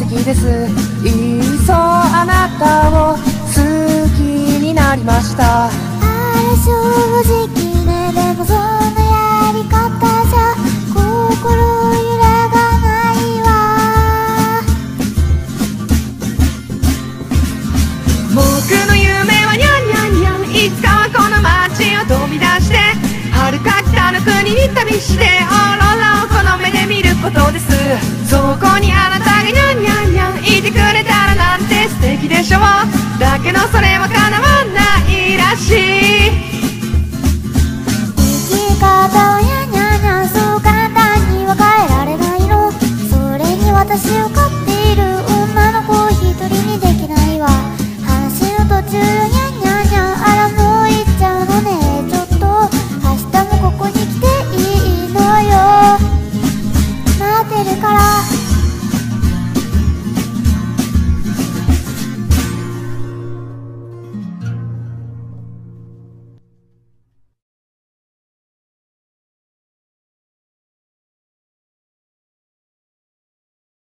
きです。いっそあなたを好きになりました。 あれ正直ね、でもそのやり方じゃ心揺らがないわ。 僕の夢はニャンニャンニャン、いつかはこの街を飛び出して遥か北の国に旅してオーロラをこの目で見ることです。そこにある